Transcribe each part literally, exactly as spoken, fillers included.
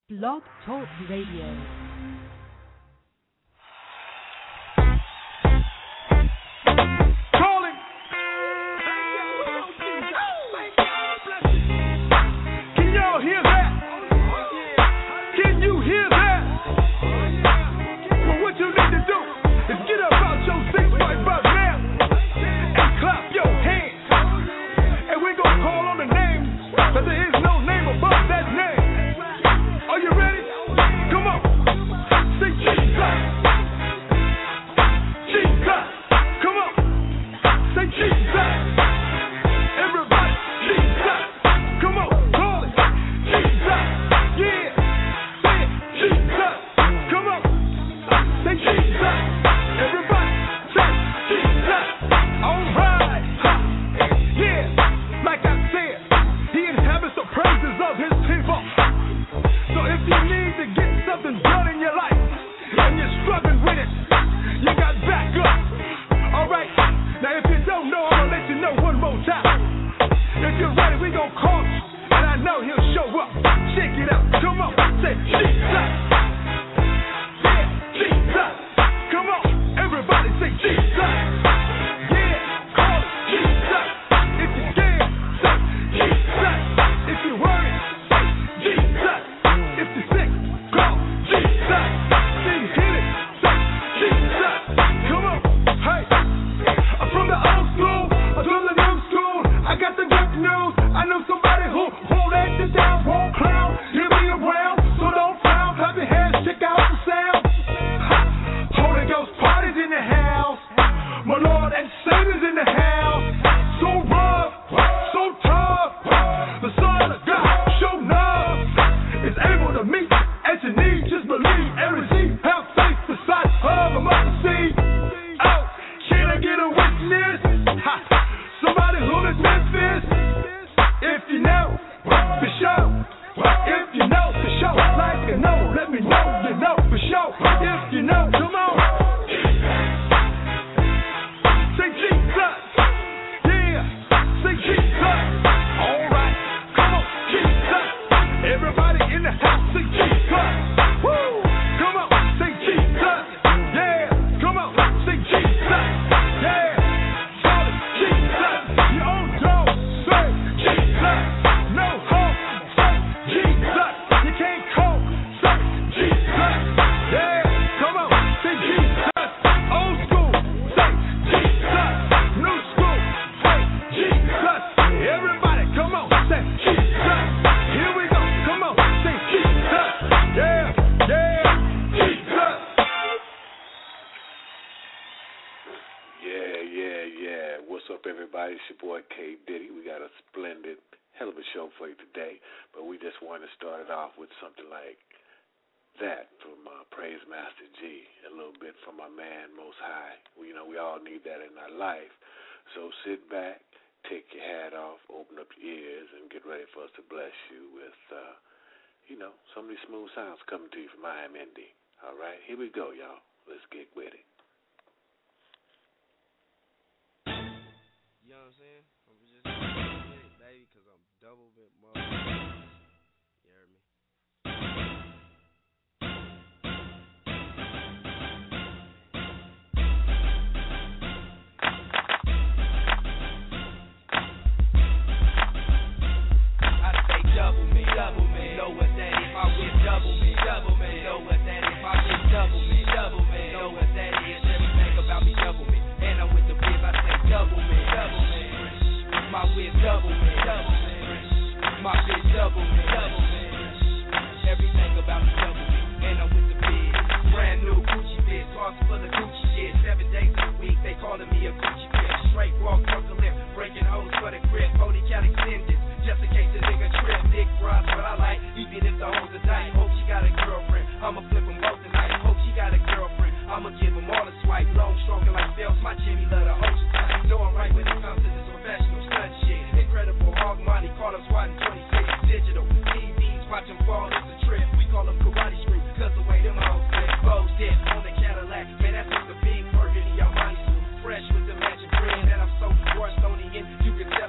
Blog Talk Radio.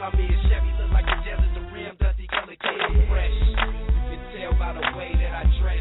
Chevy look like the desert, the rim, dusty color kid, fresh. You can tell by the way that I dress.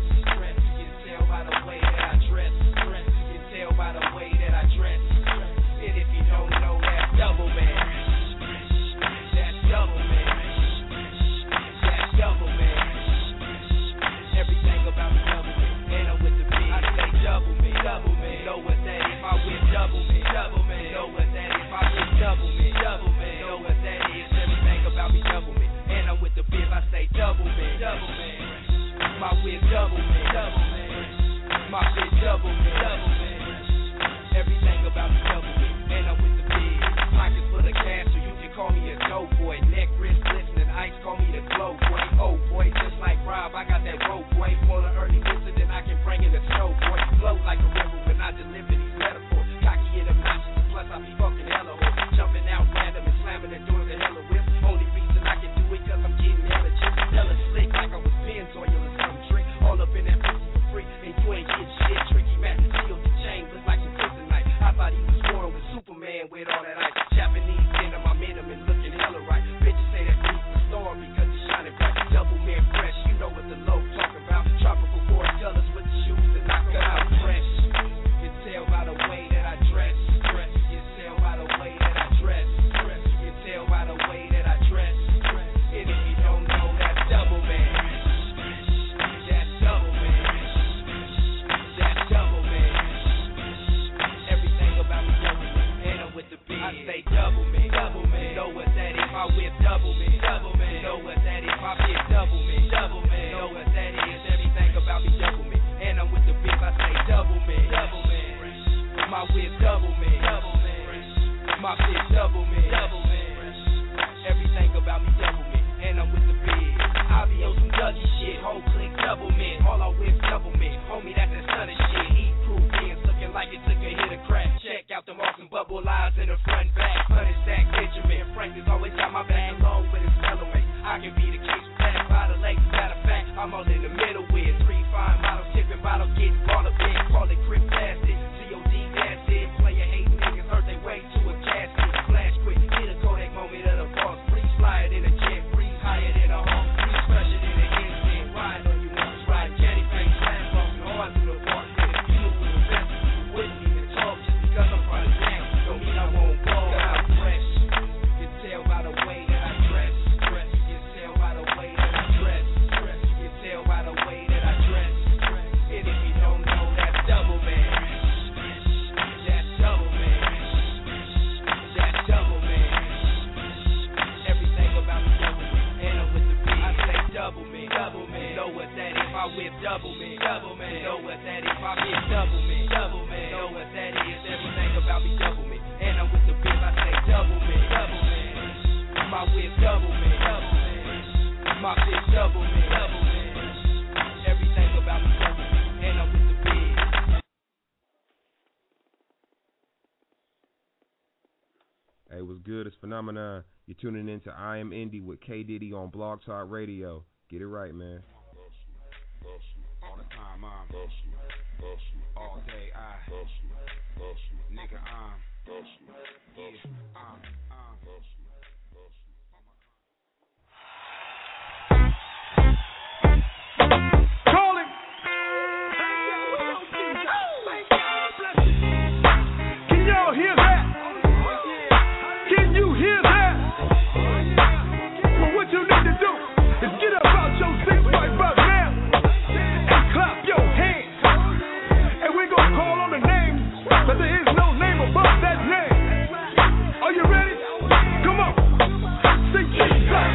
double man, double man. My shit double man, double man. Everything about me double man, and I'm with the big pockets full of cash, so you can call me a dope boy. Neck, wrist, glistening ice, call me the glow boy. Oh boy, just like Rob, I got that rope boy. Want an early visit, then I can bring in the snow boy. Float like a river when I deliver these metaphors. Cocky and obnoxious, plus I be fucking hella hoes. Jumping out random and slamming the doors of hella whip. Only reason I can do it cause I'm getting hella chips. Hella slick like I was pins on you or some trick. All up in that pussy for free, and you ain't getting shit. Tricky Mac, seal the chain, look like some kryptonite. I thought he was born with Superman with all that ice. Japanese in my minimum and looking hella right. Bitches say that beats the storm because it's shining bright. Double man fresh, you know what the low talking about. Tropical four colors with the shoes that knock her out fresh. You can tell by the way that I dress. Dress. You can tell by the way that I dress. Dress. You can tell by the way that I dress. And if you don't know, that's double man. That's double man. That's double man. Everything about me double man. And I'm with the big. I say double man. Double man. Know what that is? My whip double man. Double man. Know what that is? My bitch double man. Double man. Know what that is? Everything about me double man. And I'm with the big. I say double man. Double man. My whip double man. Double man. My bitch double man. Double man. Everything about me double man. And I'm with the big. I be on some Dougie shit. Whole click double man. All I whip double man. Homie, that's that son of shit. Heat proof beans looking like it took a hit of crack. Check out the awesome bubble lines in the front back. Hundred stack Benjamin. Frank has always got my back along with his fellow mate. I can be the case back by the lake. Matter of fact, I'm all in the middle with three fine models, tipping bottles, getting ball of big. Call it grip plastic. C O D blasted. Player hating niggas hurt they way to a casket. Flash quick. Get a Kodak moment of the boss. Breeze slide in a jet. Breeze higher than a home. Breeze fresher than an instant. Ride on you once. Ride jetty face. Slam walking hard through the park. With a few with the best. Wouldn't even talk just because I'm running down. Don't mean I won't ball. I'm fresh. You can tell by the way that I dress. Dress. You can tell by the way that I dress. Dress. You can tell by the way that I dress. And if you don't know, that's double man. That's double man. That's double man. Everything about me double man. And I'm with the big. I say double man. Double man. Know what that is? My whip double man. Double man. Know what that is? My bitch double man. Double man. Know what that is? Everything about me double man. And I'm with the big. I say double man. Double man. My whip double man. Double man. My bitch double man. Double man. Everything about me double man. And I'm with the big. Hey, what's good? It's Phenomenon. You're tuning in to I Am Indie with K Diddy on Blog Talk Radio. Get it right, man. All the time, I'm all day, I nigga, I'm yeah, I'm, I'm call him. Can y'all hear that? Can you hear that? Well, what you need to do is get up out your seat right about now and clap your hands. And we're gonna call on the names, but there is no name above that name. Are you ready? Come on. Say Jesus.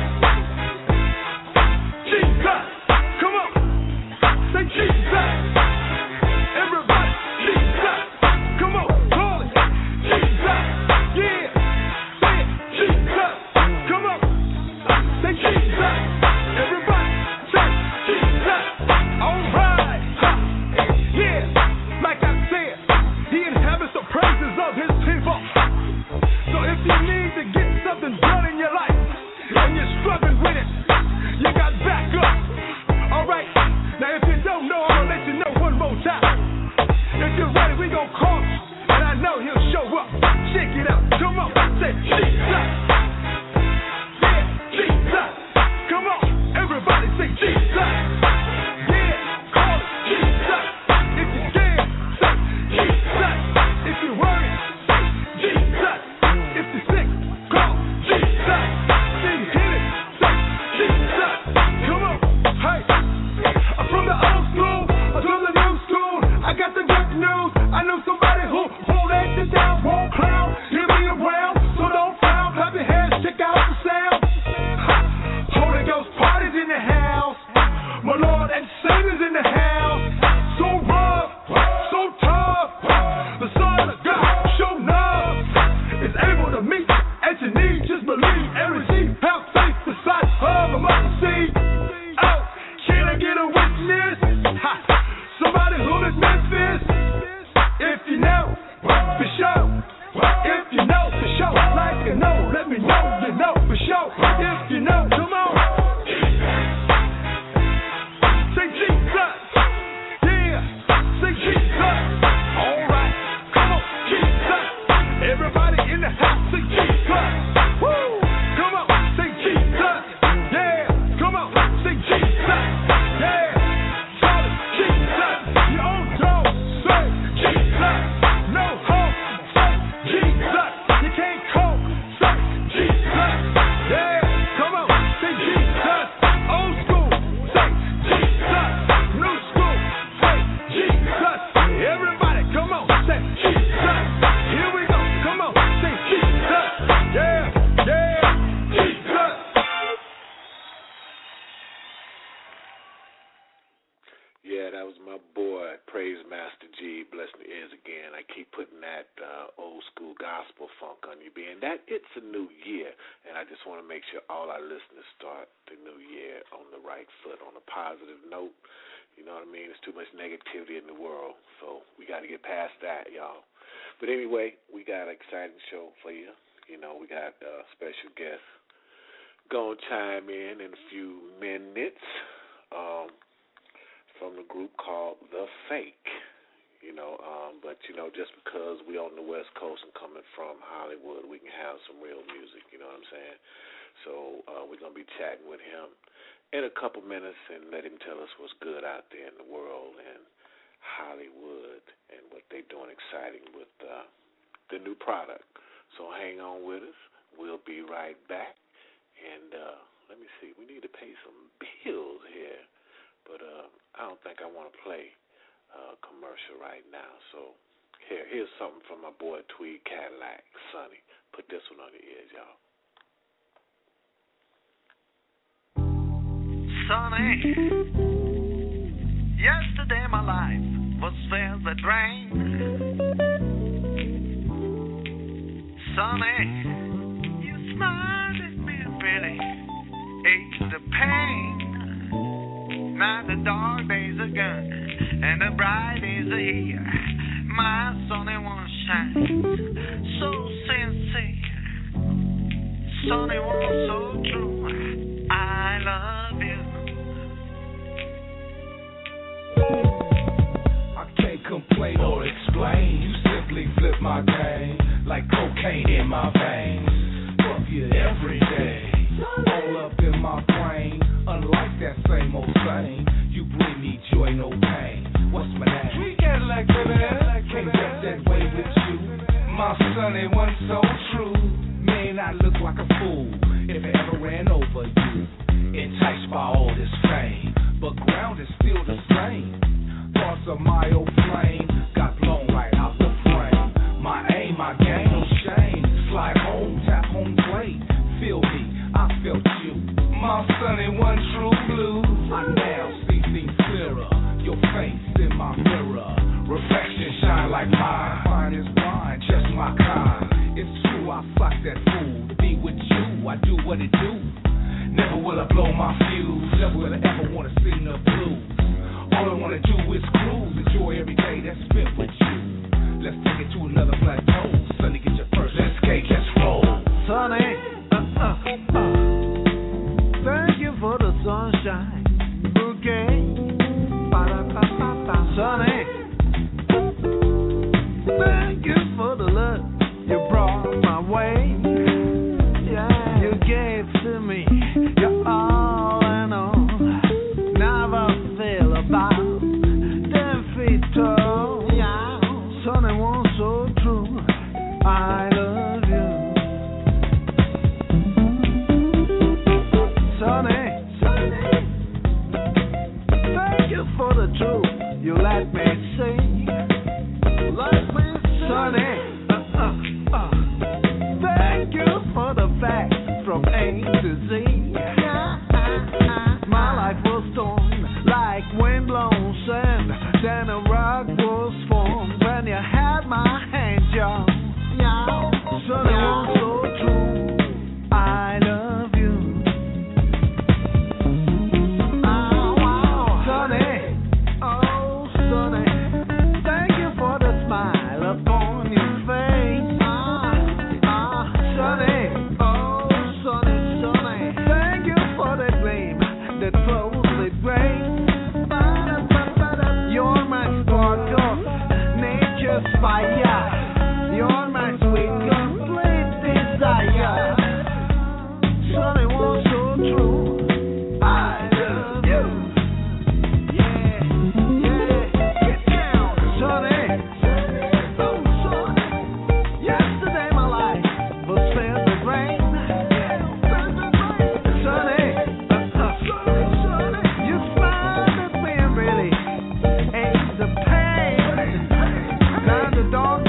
Jesus. Come on. Say Jesus. Everybody, Jesus. Come on, call it. Jesus. Yeah. Say it. Jesus. Come on. Say Jesus. Everybody, say Jesus. All right. Ha. Yeah. Like I said, he inhabits the praises of his people. So if you need to get something done in your life and you're struggling with it, you got backup. All right. Now if you don't know, I'm gonna let you know one more time. If you're ready, we gonna call you, and I know he'll show up. Check it out. Come on. Say Jesus. Yeah, Jesus. Come on. Everybody say Jesus. Yeah, call it Jesus. If you scared, say Jesus. If you're worried, say Jesus. If you're sick, call Jesus. If you hit it, say Jesus. Come on. Hey, I'm from the old school, I'm from the new school. I got the good news. I know somebody who won't let you down, won't clown. He'll be around, so don't frown. Clap your Yeah, that was my boy, Praise Master G, bless the ears again. I keep putting that uh, old school gospel funk on you, being that it's a new year, and I just want to make sure all our listeners start the new year on the right foot, on a positive note. You know what I mean? There's too much negativity in the world, so we got to get past that, y'all. But anyway, we got an exciting show for you. You know, we got a special guest going to chime in in a few minutes. Um... from the group called The Fake, you know, um, but, you know, just because we on the West Coast and coming from Hollywood, we can have some real music, you know what I'm saying? So uh, we're going to be chatting with him in a couple minutes and let him tell us what's good out there in the world and Hollywood and what they're doing exciting with uh, the new product. So hang on with us. We'll be right back. And uh, let me see, we need to pay some bills here. But uh, I don't think I want to play a uh, commercial right now. So here, here's something from my boy Tweed Cadillac, Sonny. Put this one on the ears, y'all. Sonny, yesterday my life was filled with rain. Sonny, you smiled at me and really eased the pain. Now the dark days are gone and the bright days are here. My sunny one shines so sincere, sunny one so true. I love you. I can't complain or explain. You simply flip my game like cocaine in my veins. Fuck you every day, all up in my brain. Unlike that same old thing, you bring me joy, no pain. What's my name? Tweed Cadillac, baby. Can't get that way with you. My sonny one so true. Man, I look like a fool if I ever ran over you. Enticed by all this fame, but ground is still the same. Thoughts of my old flame got blown right out the frame. My aim, my game, no shame. Slide home, tap home plate. Feel me, I felt you. My sonny one true blue. I now see things clearer. Your face in my mirror. Reflection shine like mine. Fine as wine, just my kind. It's true, I fuck that fool. To be with you, I do what it do. Never will I blow my fuse. Never will I ever wanna sing the blues. All I wanna do is cruise. Enjoy every day that's spent with you. Let's take it to another plateau. Sonny, get your first. Let's skate, let's roll. Sonny, uh, uh, uh. Thank you for the sunshine bouquet. Sonny, thank you for the love you brought my way. Yeah, you gave to me your all and all. Never feel about ten feet tall. Yeah, Sonny was so true. I love you. Sonny, thank you for the truth you let me see. Let me see. Sonny, uh, uh, uh. Thank you for the facts from A to Z. My life was torn like wind-blown sand. Then a rock was formed when you had my hand, John. Sonny was so true. I love you. Oh, wow. Sonny, oh, Sonny, thank you for the smile upon your face. Ah, ah, Sonny, oh, Sonny, Sonny, thank you for the gleam that flows with grace. You're my spark of nature's fire. You're my sweet, complete desire. Sonny was so true. I love you. Yeah, yeah, get down, Sonny. Oh, Sonny. Yesterday my life was filled with rain. Sonny, uh, uh, Sonny, you smiled at me and really eased the pain. Now the dog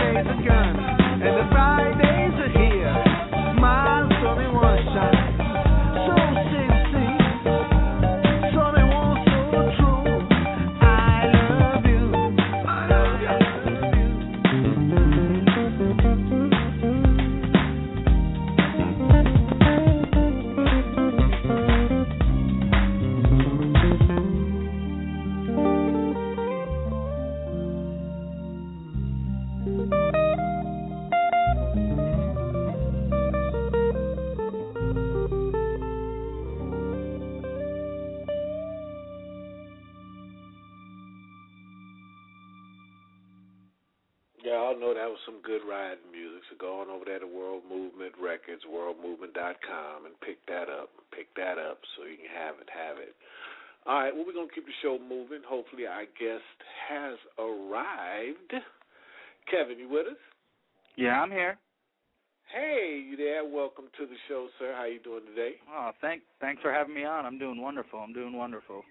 Yeah, I know that was some good riding music. So go on over there to World Movement Records, world movement dot com, and pick that up. Pick that up so you can have it, have it. All right, well, we're going to keep the show moving. Hopefully our guest has arrived. Kevin, you with us? Yeah, I'm here. Hey, you there? Welcome to the show, sir. How you doing today? Oh, thank, thanks for having me on. I'm doing wonderful. I'm doing wonderful.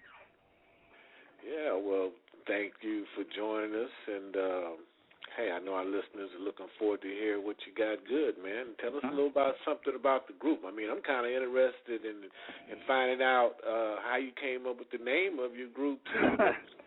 Yeah, well, thank you for joining us, and um, hey, I know our listeners are looking forward to hear what you got good, man. Tell us a little about something about the group. I mean, I'm kind of interested in in finding out uh, how you came up with the name of your group, too.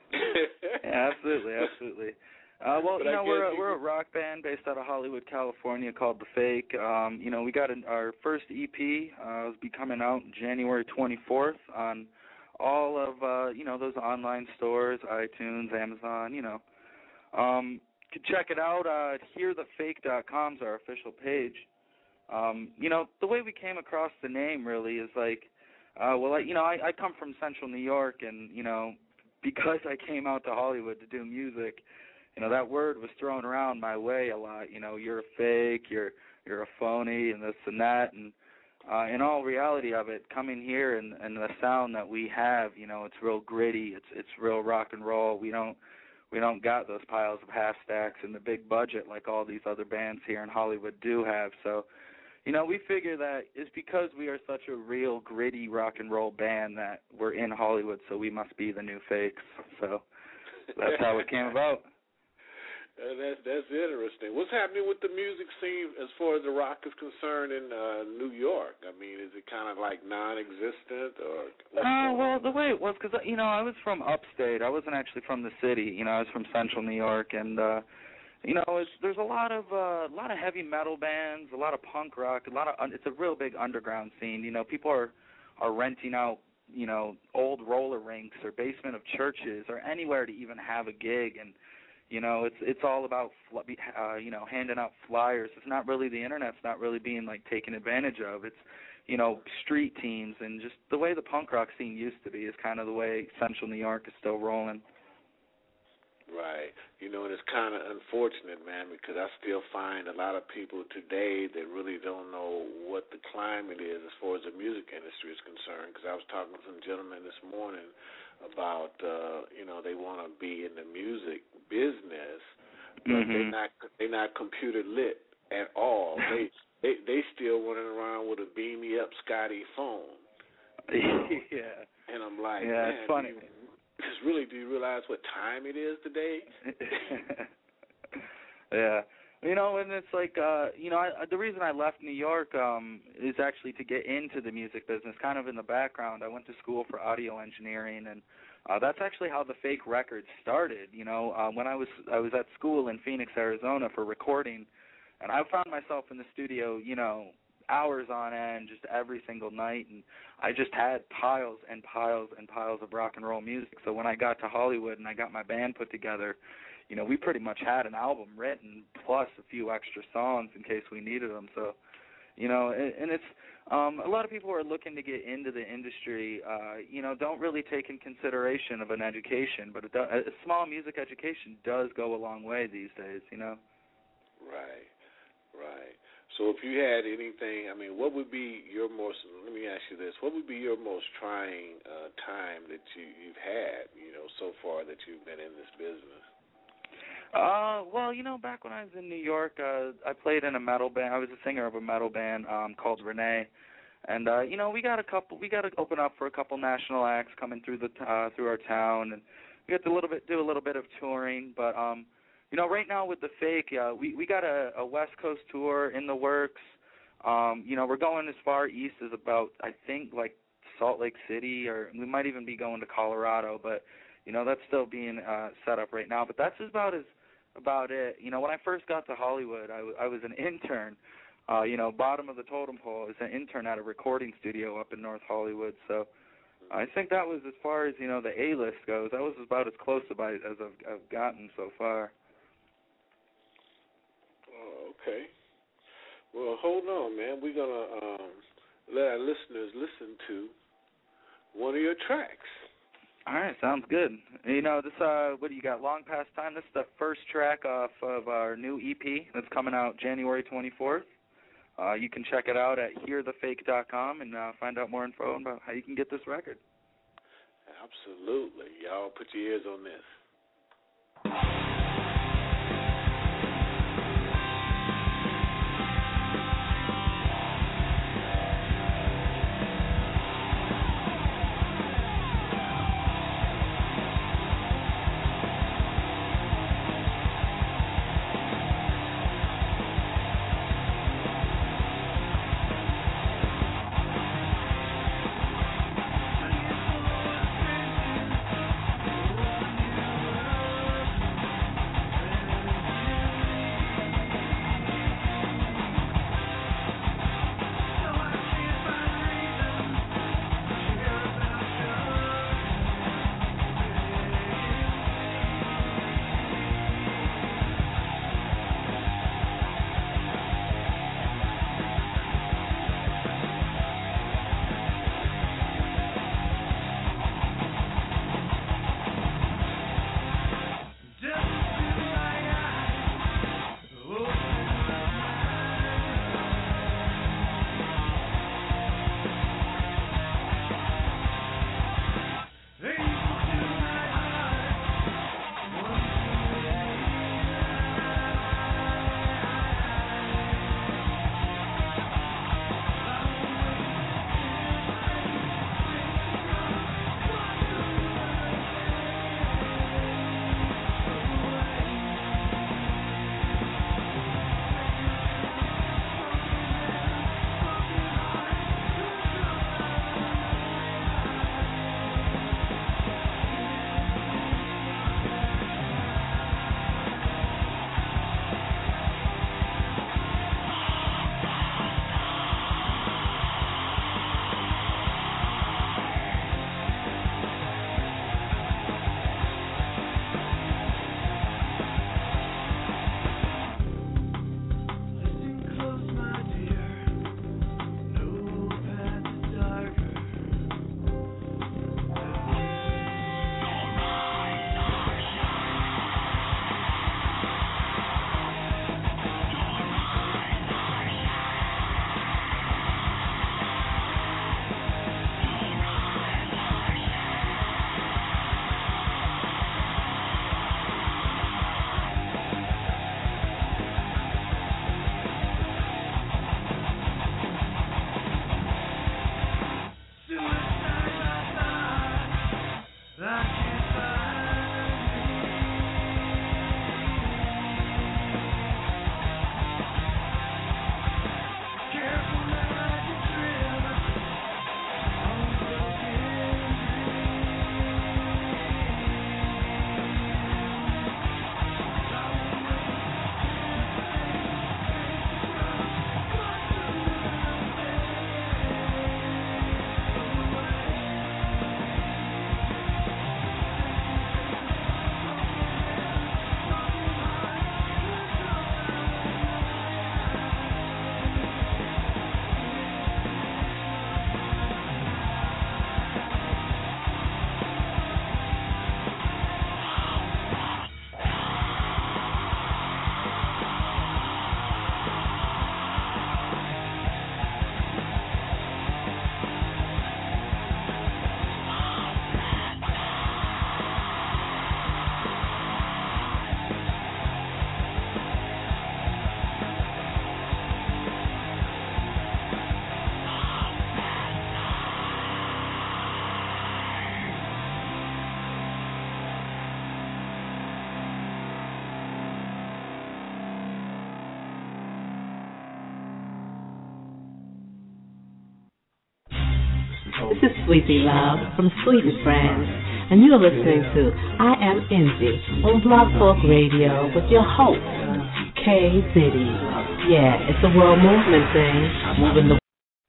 Yeah, absolutely, absolutely. Uh, well, But you I know, we're guess a, we're a rock band based out of Hollywood, California, called The Fake. Um, you know, we got an, our first E P. Uh, will be coming out January twenty-fourth on all of uh, you know those online stores, iTunes, Amazon. You know, um, you can check it out. Uh, hear the fake dot com is our official page. Um, you know, the way we came across the name really is like, uh, well, I, you know, I, I come from Central New York, and you know, because I came out to Hollywood to do music. You know, that word was thrown around my way a lot. You know, you're a fake, you're you're a phony, and this and that. And uh, in all reality of it, coming here and, and the sound that we have, you know, it's real gritty. It's it's real rock and roll. We don't we don't got those piles of half stacks and the big budget like all these other bands here in Hollywood do have. So, you know, we figure that it's because we are such a real gritty rock and roll band that we're in Hollywood, so we must be the new fakes. So that's how it came about. Uh, that's that's interesting. What's happening with the music scene as far as the rock is concerned in uh, New York? I mean, is it kind of like non-existent or? Uh, well, the way it was, because you know, I was from upstate. I wasn't actually from the city. You know, I was from Central New York, and uh, you know, it's, there's a lot of uh, a lot of heavy metal bands, a lot of punk rock, a lot of. It's a real big underground scene. You know, people are are renting out, you know, old roller rinks or basement of churches or anywhere to even have a gig. And you know, it's it's all about uh, you know, handing out flyers. It's not really, the internet's not really being like taken advantage of. It's, you know, street teams, and just the way the punk rock scene used to be is kind of the way Central New York is still rolling. Right. You know, and it's kind of unfortunate, man, because I still find a lot of people today that really don't know what the climate is as far as the music industry is concerned. Because I was talking to some gentlemen this morning about, uh, you know, they want to be in the music business, but mm-hmm. they're not they're not computer lit at all. they they they still running around with a beam me up Scotty phone. You know? Yeah. And I'm like, yeah, man, it's funny. Do you, just really, do you realize what time it is today? Yeah. You know, and it's like, uh, you know, I, the reason I left New York um, is actually to get into the music business, kind of in the background. I went to school for audio engineering, and uh, that's actually how the Fake Records started. You know, uh, when I was I was at school in Phoenix, Arizona for recording, and I found myself in the studio, you know, hours on end, just every single night, and I just had piles and piles and piles of rock and roll music. So when I got to Hollywood and I got my band put together, you know, we pretty much had an album written plus a few extra songs in case we needed them. So, you know, and, and it's um, a lot of people who are looking to get into the industry, uh, you know, don't really take in consideration of an education, but it does, a small music education does go a long way these days, you know. Right, right. So if you had anything, I mean, what would be your most, let me ask you this, what would be your most trying uh, time that you, you've had, you know, so far that you've been in this business? Uh, well, you know, back when I was in New York, uh, I played in a metal band. I was a singer of a metal band um, called Renee, and uh, you know, we got a couple. We got to open up for a couple national acts coming through the uh, through our town, and we got to a little bit do a little bit of touring. But um, you know, right now with the Fake, uh, we we got a, a West Coast tour in the works. Um, you know, we're going as far east as about, I think, like Salt Lake City, or we might even be going to Colorado. But you know, that's still being uh, set up right now. But that's about as about it. You know, when I first got to Hollywood, I, w- I was an intern, uh, you know, bottom of the totem pole. I was an intern at a recording studio up in North Hollywood. So I think that was as far as, you know, the A-list goes. That was about as close to it as I've, I've gotten so far. Oh, okay. Well, hold on, man. We're going to um, let our listeners listen to one of your tracks. All right, sounds good. You know, this, uh, what do you got, Long Past Time? This is the first track off of our new E P that's coming out January twenty-fourth. Uh, you can check it out at hear the fake dot com and uh, find out more info about how you can get this record. Absolutely. Y'all put your ears on this. This is Sweetie Love from Sweetie Friends, and you're listening to I Am Envy on Blog Talk Radio with your host, K Diddy. Yeah, it's a world movement thing. Moving the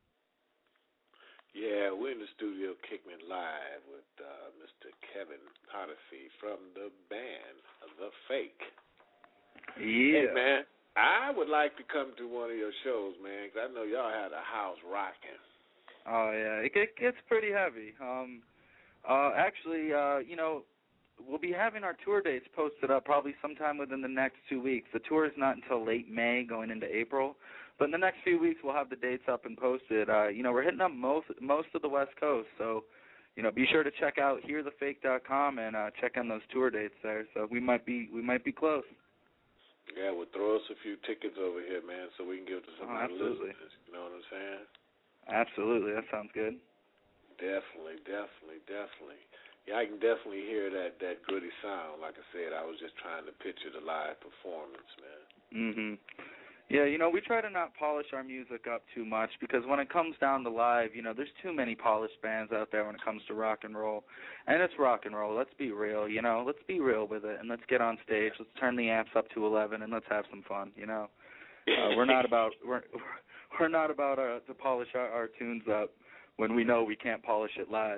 Yeah, we're in the studio kicking it live with uh, Mister Kevin Potterfee from the band The Fake. Yeah. Hey, man, I would like to come to one of your shows, man, because I know y'all had a house rocking. Oh, yeah, it, it gets pretty heavy. Um, Uh, actually, uh, you know, we'll be having our tour dates posted up probably sometime within the next two weeks. The tour is not until late May, going into April. But in the next few weeks, we'll have the dates up and posted. Uh, you know, we're hitting up most most of the West Coast, so you know, be sure to check out hear the fake dot com and uh, check on those tour dates there. So we might be we might be close. Yeah, well, throw us a few tickets over here, man, so we can give it to some Oh, of our absolutely. listeners. You know what I'm saying? Absolutely, that sounds good. Definitely, definitely, definitely. Yeah, I can definitely hear that that gritty sound. Like I said, I was just trying to picture the live performance, man. Mhm. Yeah, you know, we try to not polish our music up too much because when it comes down to live, you know, there's too many polished bands out there when it comes to rock and roll. And it's rock and roll. Let's be real, you know. Let's be real with it and let's get on stage. Let's turn the amps up to eleven and let's have some fun, you know. Uh, we're not about we're we're not about uh, to polish our, our tunes up when we know we can't polish it live.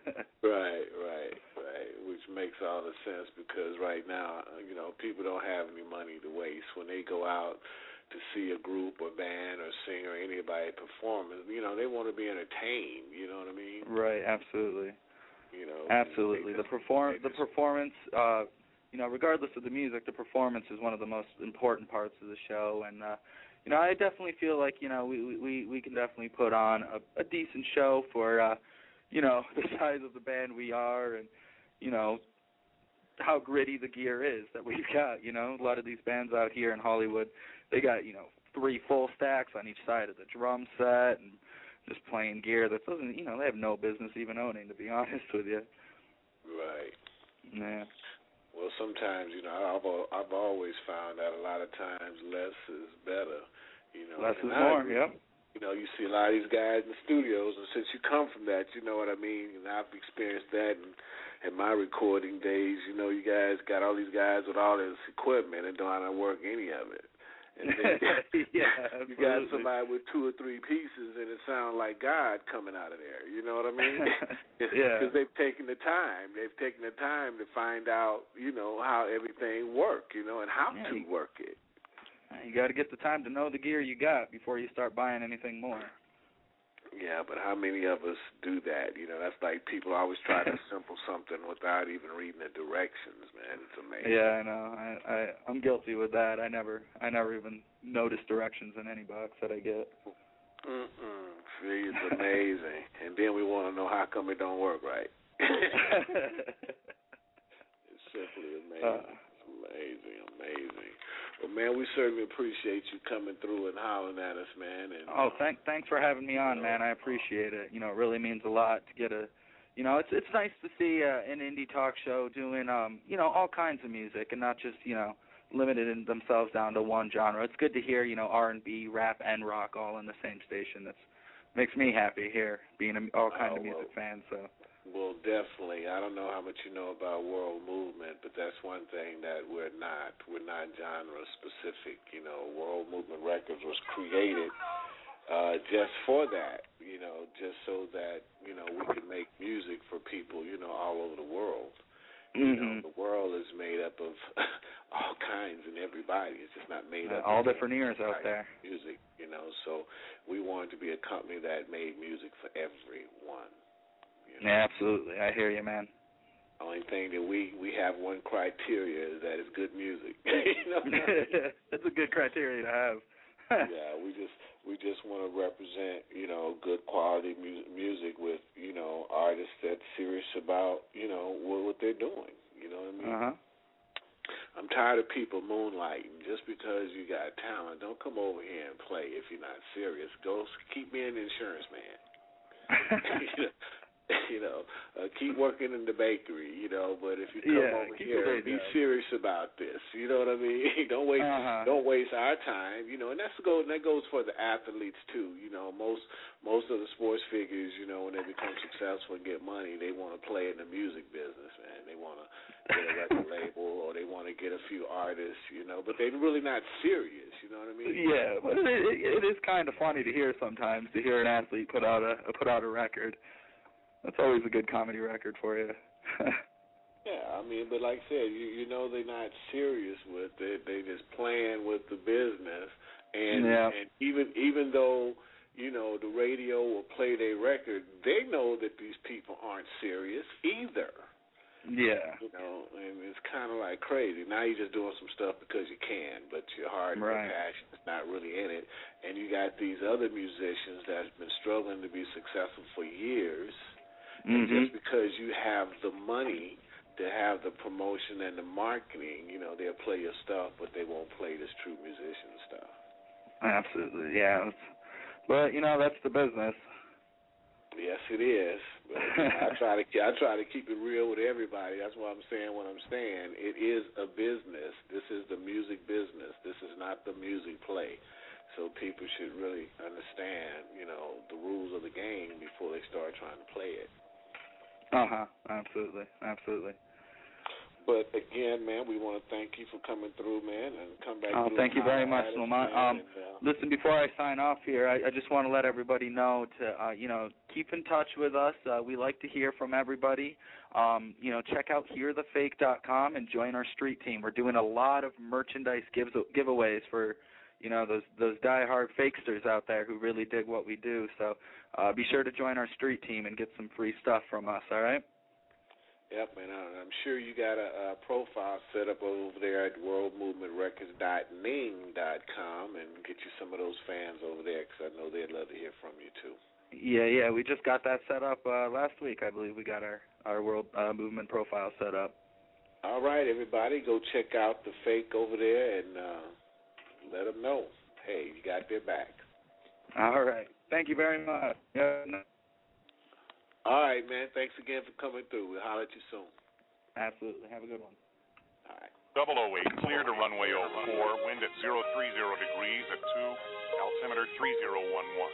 Right, right, right. Which makes all the sense because right now, you know, people don't have any money to waste when they go out to see a group or band or singer or anybody performing. You know, they want to be entertained. You know what I mean? Right. Absolutely. You know, absolutely. The just, perform the just, performance. Uh, you know, regardless of the music, the performance is one of the most important parts of the show, and. Uh, You know, I definitely feel like, you know, we we, we can definitely put on a, a decent show for, uh, you know, the size of the band we are and, you know, how gritty the gear is that we've got, you know. A lot of these bands out here in Hollywood, they got, you know, three full stacks on each side of the drum set and just playing gear that doesn't, you know, they have no business even owning, to be honest with you. Right. Yeah. Well, sometimes, you know, I've I've always found that a lot of times less is better. You know, less is I more. agree. Yep. You know, you see a lot of these guys in the studios, and since you come from that, you know what I mean. And I've experienced that in, in my recording days. You know, you guys got all these guys with all this equipment and don't know how to work any of it. And then yeah, you got somebody with two or three pieces, and it sounds like God coming out of there. You know what I mean? Yeah. Because they've taken the time. They've taken the time to find out, you know, how everything works, you know, and how yeah, to you, work it. You got to get the time to know the gear you got before you start buying anything more. Yeah, but how many of us do that? You know, that's like people always try to assemble something without even reading the directions, man. It's amazing. Yeah, I know. I, I I'm guilty with that. I never I never even notice directions in any box that I get. Mm-mm. See, it's amazing. And then we want to know how come it don't work right. It's simply amazing. Uh, amazing, amazing. Well, man, we certainly appreciate you coming through and hollering at us, man. And oh, thank, thanks for having me on, you know, man. I appreciate it. You know, it really means a lot to get a, you know, it's it's nice to see uh, an indie talk show doing, um, you know, all kinds of music and not just, you know, limited in themselves down to one genre. It's good to hear, you know, R and B, rap, and rock all in the same station. That's makes me happy here, being an all kind oh, of music well, fan. So. Well, definitely. I don't know how much you know about world movement, but that's one thing that we're not. We're not genre specific. You know, World Movement Records was created uh, just for that. You know, just so that you know we could make music for people. You know, all over the world. Mm-hmm. You know, the world is made up of all kinds and everybody. It's just not made uh, up all of different ears out there. Music. You know, so we wanted to be a company that made music for everyone. You know? Yeah, absolutely. I hear you, man. Only thing that we, we have one criteria is that it's good music. You know? That's a good criteria to have. Yeah, we just we just want to represent, you know, good quality mu- music with, you know, artists that's serious about, you know, what, what they're doing. You know what I mean? Uh-huh. I'm tired of people moonlighting. Just because you got talent, don't come over here and play if you're not serious. Go keep being an insurance man. you know, you know uh, keep working in the bakery, you know, but if you come yeah, over here, be serious about this. You know what I mean? don't waste uh-huh. don't waste our time, you know, and that's go that goes for the athletes too. You know, most most of the sports figures, you know, when they become successful and get money, they want to play in the music business, man. They want to get a record label or they want to get a few artists, you know, but they're really not serious, you know what I mean? Yeah, but it, it, it is kind of funny to hear sometimes, to hear an athlete put out a put out a record. That's always a good comedy record for you. Yeah, I mean, but like I said, you you know they're not serious with it. They just playing with the business, and yeah. and even even though you know, the radio will play their record, they know that these people aren't serious either. Yeah. You know, and it's kind of like crazy. Now you're just doing some stuff because you can, but your heart and right. your passion is not really in it. And you got these other musicians that have been struggling to be successful for years, mm-hmm. and just because you have the money to have the promotion and the marketing, you know, they'll play your stuff, but they won't play this true musician stuff. Absolutely, yeah. But, you know, that's the business. Yes, it is. But I try to I try to keep it real with everybody. That's why I'm saying what I'm saying. It is a business. This is the music business. This is not the music play. So people should really understand, you know, the rules of the game before they start trying to play it. Uh-huh. Absolutely. Absolutely. But again, man, we want to thank you for coming through, man, and come back. Oh, thank you very much, Lamont. Um, and, uh, listen, before I sign off here, I, I just want to let everybody know to, uh, you know, keep in touch with us. Uh, we like to hear from everybody. Um, you know, check out hear the fake dot com and join our street team. We're doing a lot of merchandise gives, giveaways for, you know, those those diehard fakesters out there who really dig what we do. So uh, be sure to join our street team and get some free stuff from us. All right. Yep, and I'm sure you got a, a profile set up over there at world movement records dot ning dot com and get you some of those fans over there because I know they'd love to hear from you too. Yeah, yeah, we just got that set up uh, last week. I believe we got our, our World uh, Movement profile set up. All right, everybody, go check out the fake over there and uh, let them know, hey, you got their back. All right. Thank you very much. Yeah. All right, man. Thanks again for coming through. We'll holler at you soon. Absolutely. Have a good one. All right. double oh eight, clear to runway oh four, wind at zero three zero degrees at two, altimeter three zero one one.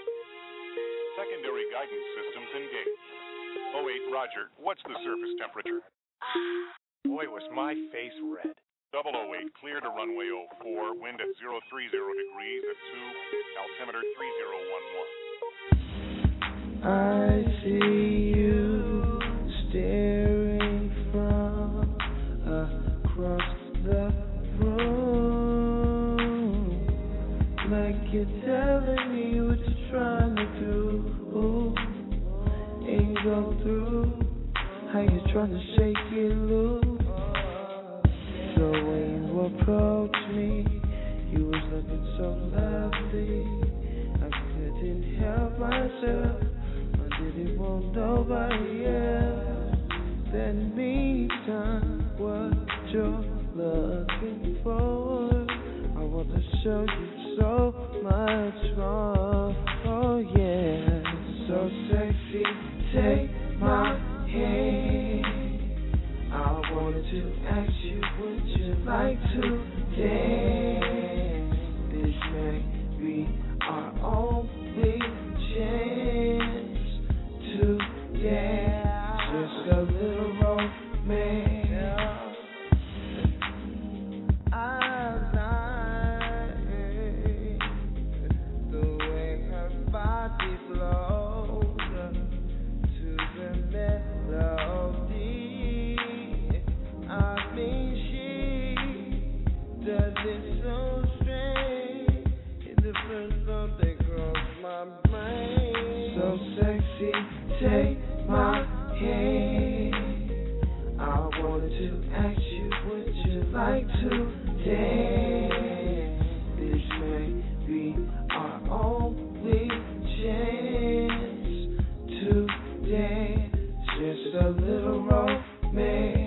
Secondary guidance systems engaged. oh eight, roger. What's the surface temperature? Boy, was my face red. double oh eight, clear to runway oh four, wind at zero three zero degrees at two, altimeter three zero one one. I see you staring from across the room, like you're telling me what you're trying to do, ain't go through, how you trying to shake it loose. So when you approached me, you was looking so lovely, I couldn't help myself. Didn't want nobody else than me, son. What you're looking for, I want to show you so much more. Oh yeah, so sexy. Take my hand. I wanted to ask you, would you like to dance? This may be our only chance. Yeah, just a little romance. I like the way her body flows to the melody. I mean, she does it so strange. In the first thought that crossed my brain. So sexy. Take my hand. I wanted to ask you, would you like to dance? This may be our only chance to dance. Just a little romance.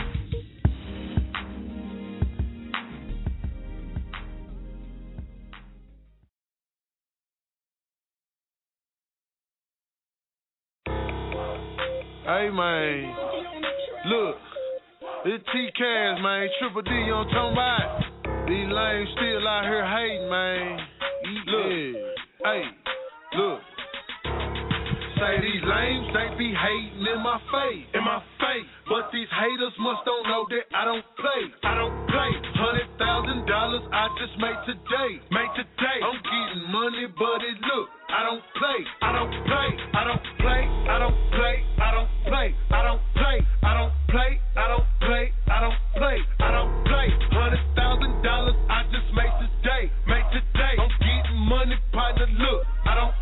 Hey man, look, it's T-Caz, man, Triple D, you know what I'm talking about? These lames still out here hating, man. Look, hey, look. Say these lames, they be hating in my face, in my face. But these haters must don't know that I don't play, I don't play. Hundred thousand dollars I just made today, made today. I'm getting money, but it look, I don't play, I don't play, I don't play, I don't play, I don't play, I don't play, I don't play, I don't play, I don't play, I don't play. Hundred thousand dollars I just made today, made today. I'm getting money, partner, look, I don't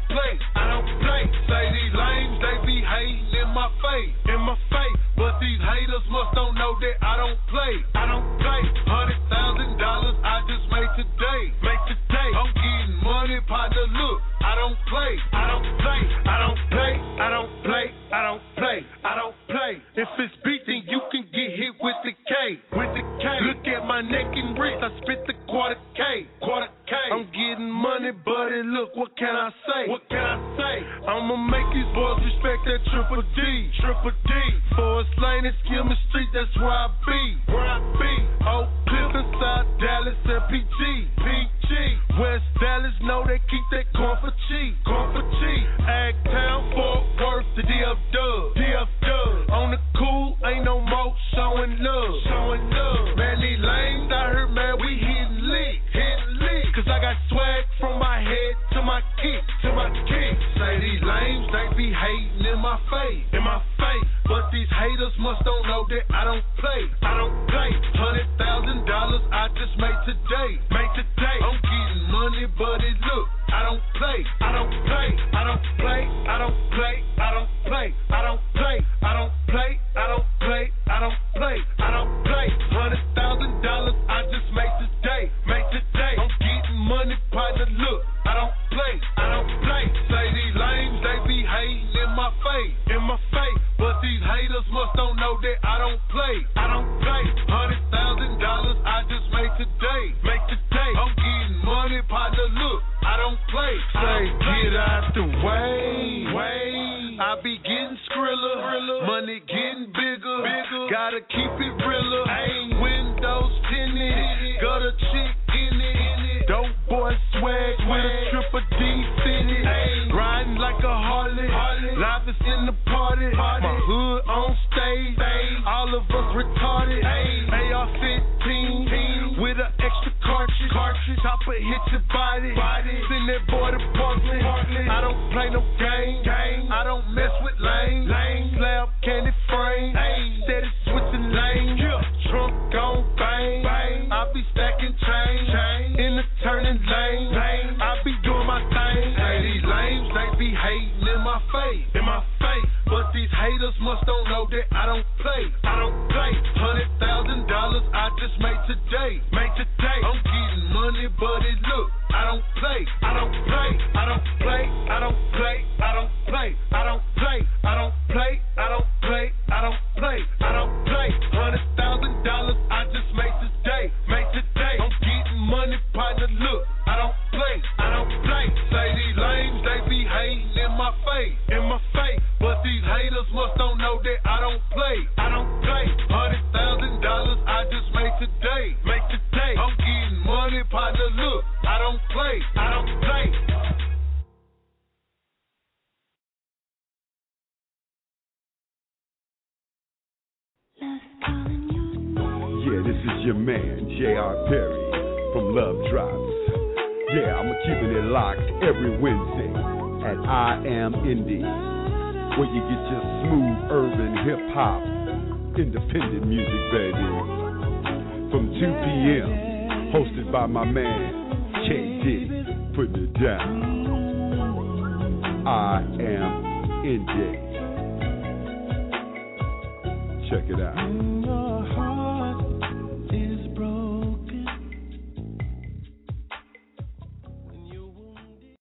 play, I don't play. Hundred thousand dollars I just made today, make today. I'm getting money, partner. Look, I don't play, I don't play, I don't play, I don't play, I don't play, I don't play. If it's beat, then you can get hit with the K, with the K. Look at my neck and wrist, I spit the quarter K, quarter K. I'm getting money, buddy. Look, what can I say? What can I say? I'ma make these boys respect that triple D, triple D. Forest Lane and Skillman Street, that's where I be, where I be. Oak Cliff and South Dallas and P G, P G. West Dallas know they keep that corn for cheap, corn for cheap. Agtown, Fort Worth, the D F Dub, D F Dub. On the cool, ain't no more showing love, showing love. Man, these lanes out here, man, we hitting lit, hitting lit. Cause I got swag from my head to my kick, to my kick. Say these lanes, they be hating in my face, in my face. But these haters must don't know that I don't play, I don't play. Hundred thousand dollars I just made today, made today. I'm getting money, but it look, I don't play, I don't play, I don't play, I don't play, I don't play, I don't play, I don't play, I don't play, I don't play, I don't play. Hundred thousand dollars I just made today, made today. I'm getting money, partner. Look, I don't play, I don't play. Say these lames, they be hating in my face, in my face. But these haters must don't know that I don't play, I don't play. Hundred thousand dollars I just made today, make today. I'm getting money, partner. Look, I don't play. Say, get out the way, way. I be getting skriller, money getting bigger, bigger. Gotta keep it realer. Ain't windows tinted, got a chick in it. Dope boy swag with a triple D fitted. Riding like a Harley, live is in the party. My hood on stage, all of us retarded. A R fifteen with an extra cartridge. Chopper hit your body, send that boy to Parkland. I don't play no game, I don't mess with lane. Slab candy frame, steady switching lanes. Trunk gon' bang, I be stacking change in the turning lane. I be doing my thing. Hey, these lames, they be hating in my face, in my face. But these haters must don't know that I don't play, I don't play. Hundred thousand dollars I just made today, made today. I'm getting money, but it look, I don't play, I don't play, I don't play, I don't play, I don't play, I don't play, I don't play, I don't play, I don't play, I don't play. Hundred thousand dollars I just made today, made today. I'm getting money, partner. Look, I don't play, I don't play. Say these lames, they be hating in my face, in my face. But these haters must don't know that I don't play, I don't play. Hundred thousand dollars I just made today, make today. I'm getting money, partner. Look, I don't play, I don't play. Yeah, this is your man, J R Perry, from Love Drops. Yeah, I'm keeping it locked every Wednesday at I Am Indie, where you get your smooth urban hip-hop, independent music, baby. From two p.m., hosted by my man, K Diddy, putting it down. I Am Indie. Check it out. Your heart is broken. When you're wounded.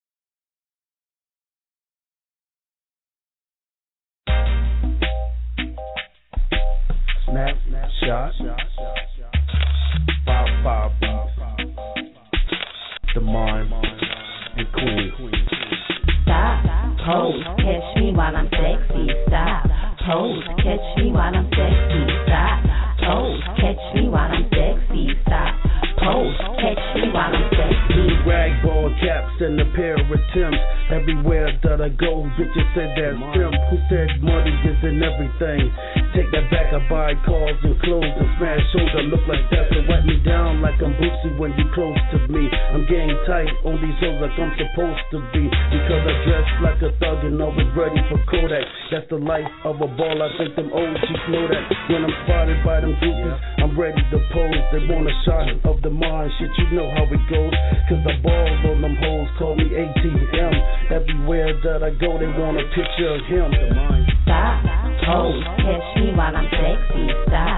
Snap, shot, five, five beats. The mind and queen. Stop, pose, catch me while I'm sexy. Stop, pose, catch me while I'm sexy. Stop, pose, catch me while I'm sexy. Stop, pose, catch me while I'm sexy. Rag ball caps and a pair of Timbs. Everywhere that I go, bitches say that's simp. Who said money isn't everything? Take that back, I buy cars and clothes and smash shows that look like that. So wipe me down like I'm Boosie when you close to me. I'm getting tight on these hoes like I'm supposed to be. Because I dress like a thug and always ready for Kodak. That's the life of a ball, I think them old chicks know that. When I'm spotted by them groupies, I'm ready to pose. They want a shot of the mind, shit, you know how it goes. Cause I ball on them hoes, call me A T M. Everywhere that I go, they want a picture of him. Stop, pose, catch me while I'm sexy. Stop,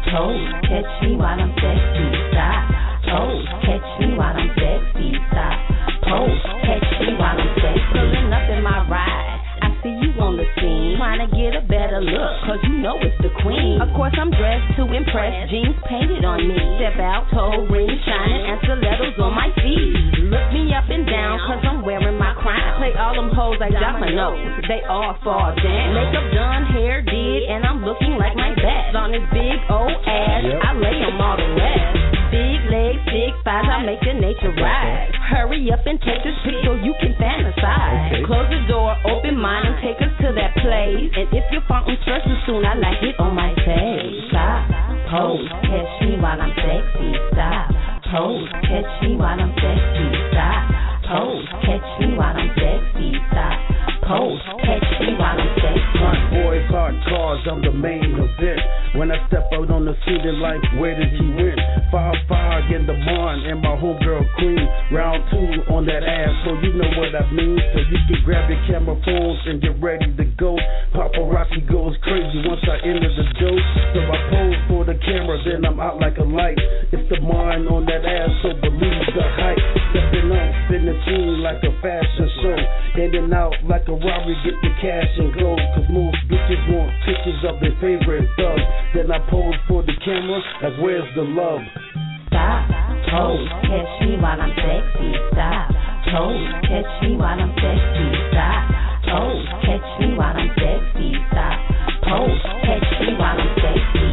Toes, catch me while I'm sexy. Stop. Toes, catch me while I'm sexy. Stop. Pose, catch me while I'm sexy. Pulling up in my ride. I see you on the scene, trying to get a better look, cause you know it's the queen. Of course I'm dressed to impress, jeans painted on me. Step out, toe rings shining, and stilettos on my feet. Look me up and down, cause I'm wearing my crown. Play all them hoes like dominoes, they all fall down. Makeup done, hair did, and I'm looking like my best. On this big old ass, I lay them all to rest. Big legs, big thighs, I make your nature rise. Hurry up and take this pic so you can fantasize. Close the door, open mine, and take us to that place. And if you're fountain stressing soon, I like it on my face. Stop, pose, catch me while I'm sexy. Stop, pose, catch me while I'm sexy. Stop, pose, catch me while I'm sexy. Stop, pose, catch me while I'm sexy. Hot boys, hot cars, I'm the main event. When I step out on the scene, they like, where did he win? Five five in the barn and my homegirl queen. Round two on that ass, so you know what I mean. So you can grab your camera phones and get ready to go. Paparazzi goes crazy once I enter the door. So I pose for the camera, then I'm out like a light. It's the mind on that ass, so believe the hype. Stepping up in the scene like a fashion show. In and out like a robbery, get the cash and go. Cause most bitches want pictures of their favorite thugs. Then I pose for the camera, like where's the love? Stop, toes, catch me while I'm sexy. Stop, toes, catch me while I'm sexy. Stop, toes, catch me while I'm sexy. Stop, pose, catch me while I'm sexy.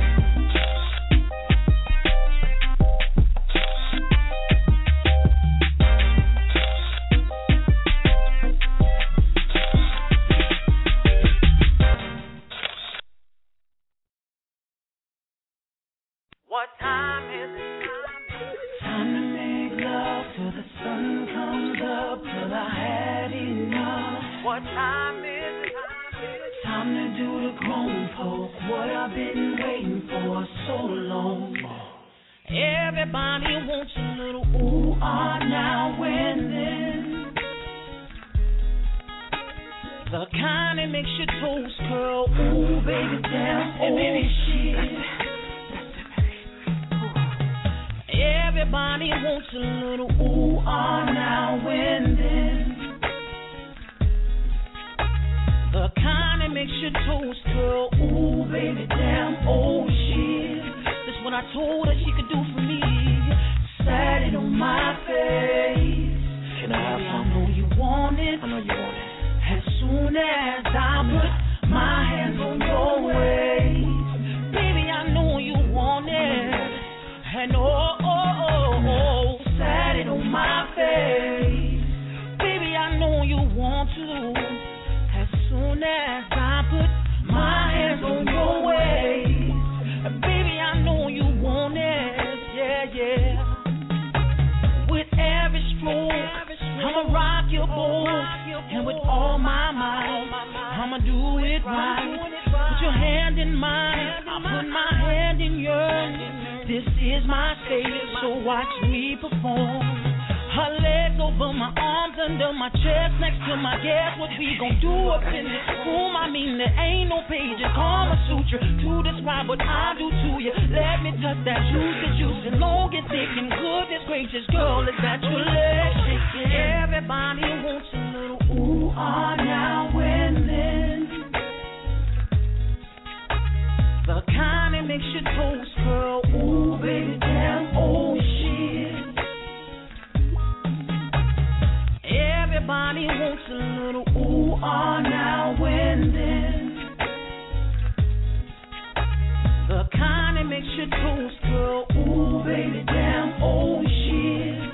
What time is it? Time to make love till the sun comes up, till I had enough. What time is it? Time to do the grown folk, what I've been waiting for so long. Everybody wants a little ooh ah now and then. The kind that makes your toes curl, ooh baby damn, oh shit. Everybody wants a little ooh ah now and then. The kind that makes your toes curl, ooh baby damn, oh shit. That's what I told her she could do for me. Sat it on my face. Can I have some? I know you want it. I know you want it. As soon as I put my hands on your waist, baby I know you want it. And oh, oh, oh, oh, sat it on my face. Baby, I know you want to. As soon as I put my hands on your waist, baby, I know you want it. Yeah, yeah. With every stroke, I'ma rock your boat. And with all my might, I'ma do it right. Put your hand in mine, I put my hand in yours. This is my stage, so watch me perform. Her legs over my arms, under my chest, next to my guess. What we gon' do up in this room? I mean, there ain't no pages, Kama Sutra to describe what I do to you. Let me touch that juicy juice, and long and thick and goodness gracious, girl, is that your leg shaking? Everybody wants a little ooh ah now and then. The kind that makes your toes curl, ooh baby damn, oh shit. Everybody wants a little ooh ah now and then. The kind that makes your toes curl, ooh baby damn, oh shit.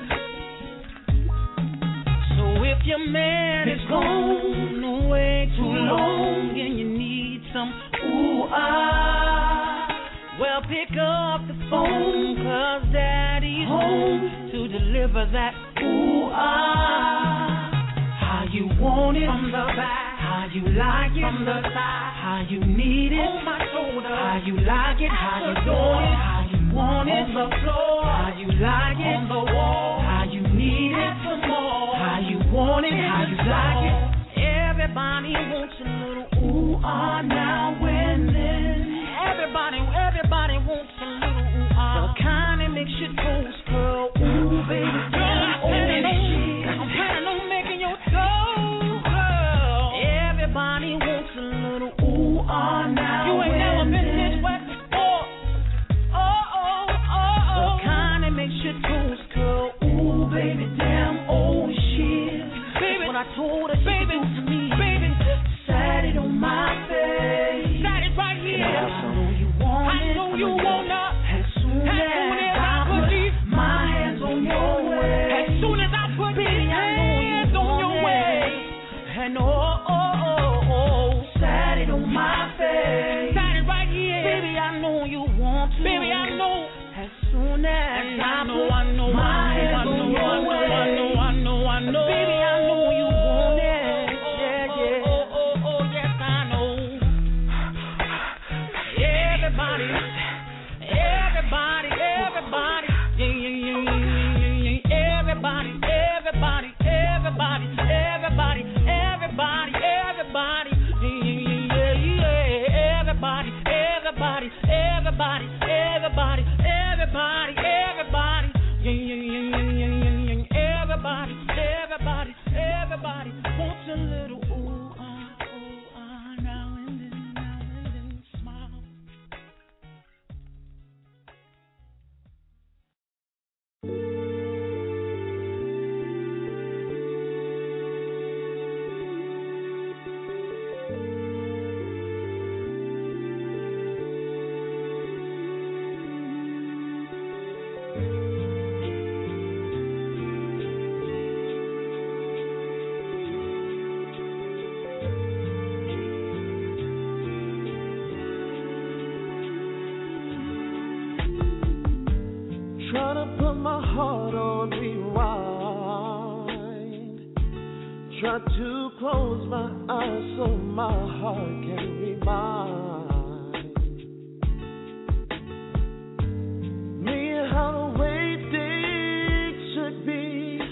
So if your man is gone away too long and you need some ooh ah, well pick up the phone, cause daddy's home to deliver that ooh ah. How you want it from the back, how you like it from the side, how you need it on my shoulder, how you like it, how you want it, how you want it on the floor, how you like it on the wall, how you need it some more, how you want it, how you like it. Everybody wants a little ooh ah now and then. Everybody, everybody wants want it. And I know, I know, I know, I know, I know, I know, I know. Baby, I know you want it. Yeah, yeah. Oh, oh, oh, yes, I know. Everybody, everybody, everybody. Yeah, yeah, yeah, yeah, yeah. Everybody, everybody, everybody, everybody, everybody, everybody. Yeah, yeah, yeah, yeah. Everybody, everybody, everybody, everybody, everybody, everybody. Yeah, yeah, yeah, yeah, yeah, yeah. Everybody, everybody, everybody wants a little ooh, ah, ooh, ah, now and then, now and then, smile. Trying to put my heart on rewind. Try to close my eyes so my heart can remind me how the way things should be.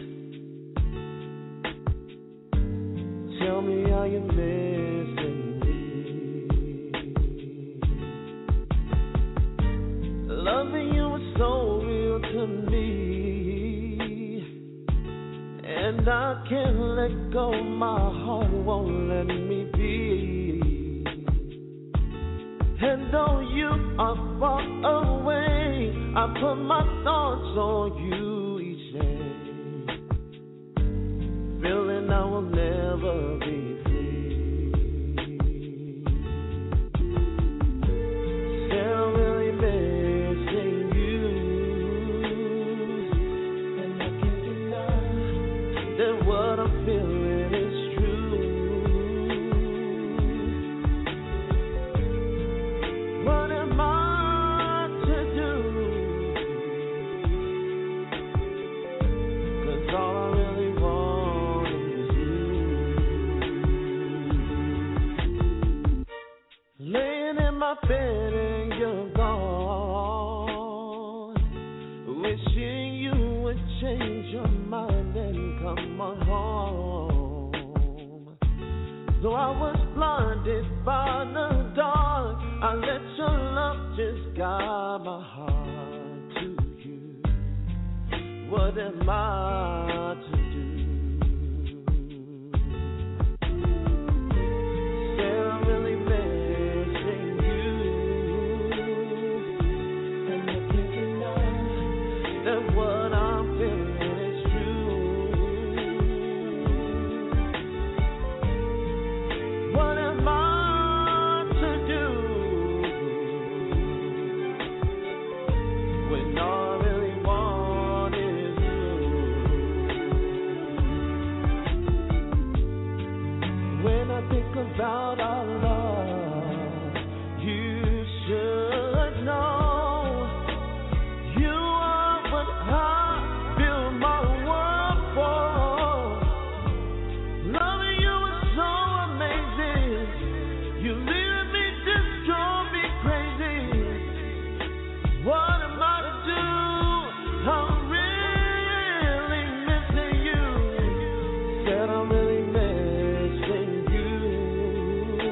Tell me how you missing me. Loving you is so real to me, and I can't let go. My heart won't let me be. And though you are far away, I put my thoughts on you each day, feeling I will never be free. Still really missing you, and I can't deny that what I'm feeling is true. What am I to do? 'Cause all I really want is you. Laying in my bed and you're gone, wishing you would change your mind and come on home. Though I was blinded by the dark, I let your love just guide my heart to you. What am I to do? Still really missing you, and I can't deny that what I'm feeling is true. What am I to do when all I really want is you? When I think about our love, you should know. You are what I build my world for. Loving you is so amazing. You leaving me just drove me crazy. What am I to do? I'm really missing you. Said I'm really missing you.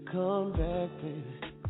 come back, baby.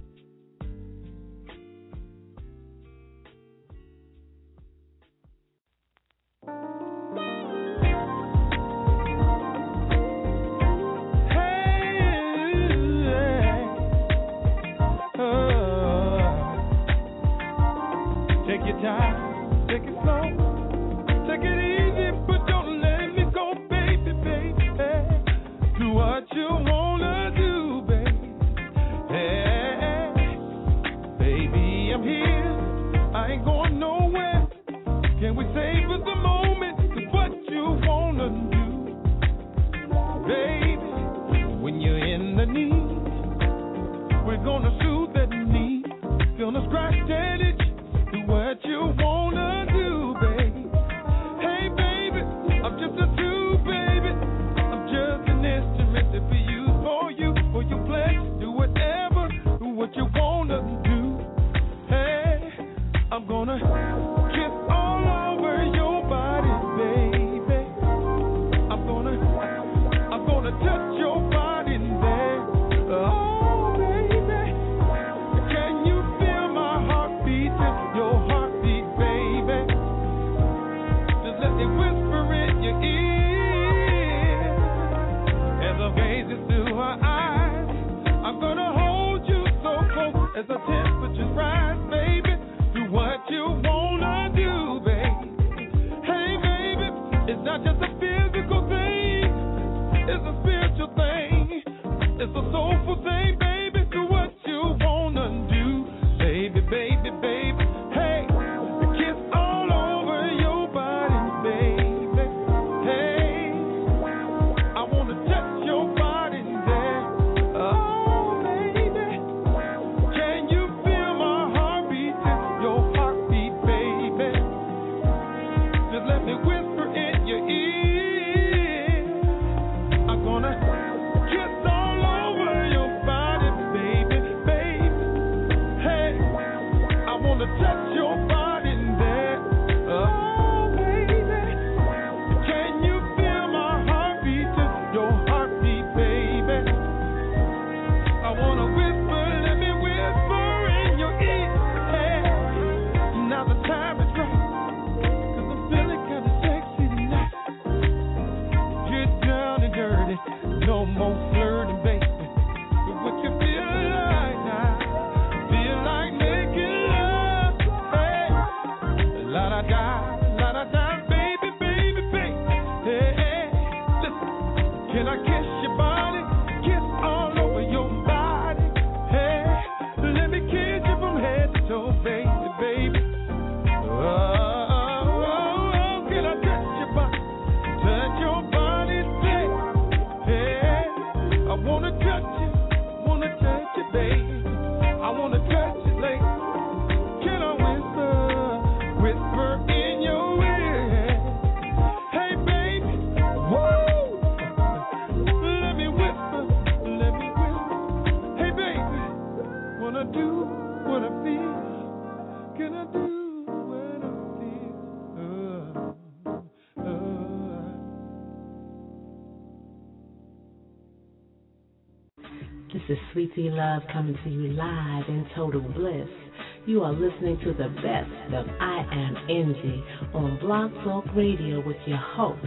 This is Sweetie Love coming to you live in total bliss. You are listening to the best of I Am Angie on Blog Talk Radio with your host,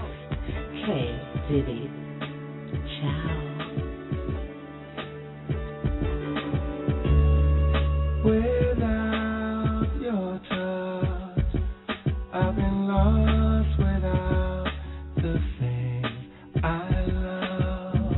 K. Diddy. Ciao. Without your touch, I've been lost without the thing I love.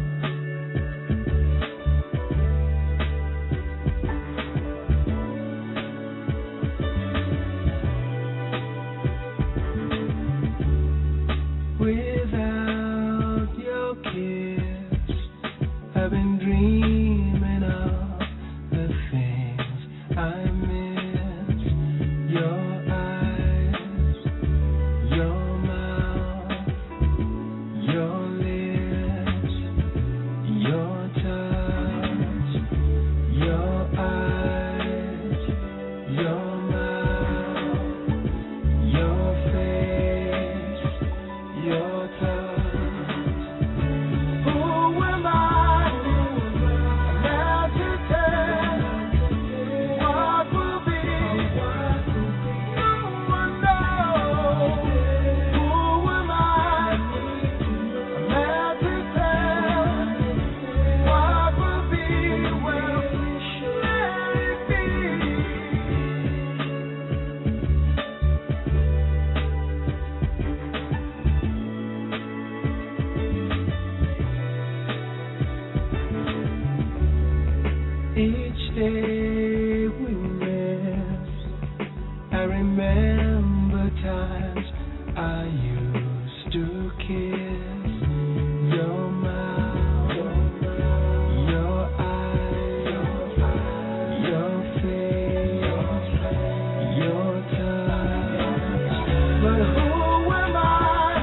Without your kiss, I've been dreaming of the things I miss. Your eyes, your mouth, your lips, your touch. Your eyes, your mouth, your face, your touch. Who am I? day we met, I remember times I used to kiss your mouth, your eyes, your face, your touch. But who am I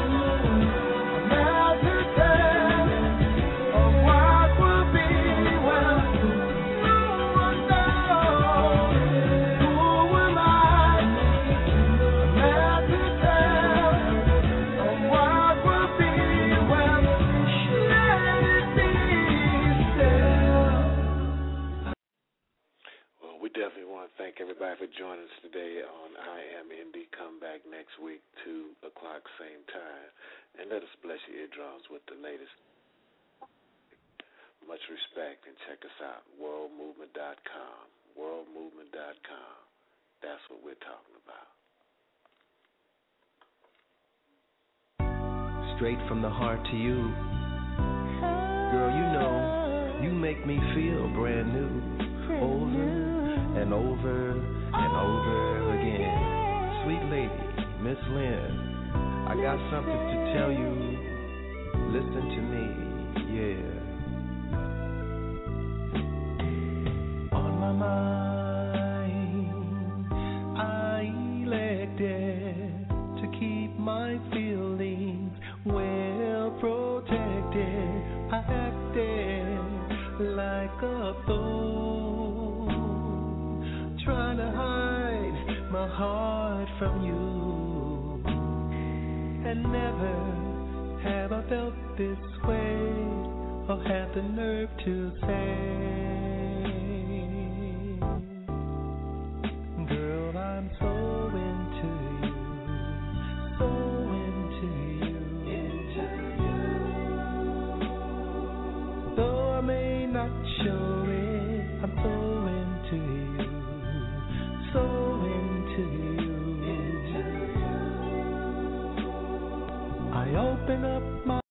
now to tell of what will be when no one knows? Who am I now to tell of what will be when let it be still? Well, we definitely want to thank everybody for joining us today on I Am Indie. Come back next week, two o'clock, same time. And let us bless your eardrums with the latest. Much respect, and check us out, world movement dot com. world movement dot com. That's what we're talking about. Straight from the heart to you. Girl, you know, you make me feel brand new. Over and over and over again. Sweet lady, Miss Lynn, I got something to tell you. Listen to me, yeah. On my mind, I elected to keep my feelings well protected. I acted like a fool, trying to hide my heart from you. And never have I felt this way, or had the nerve to say, girl, I'm so into you, so into you, into you. Though I may not show it, I'm so into you, so into you, into you. I open up my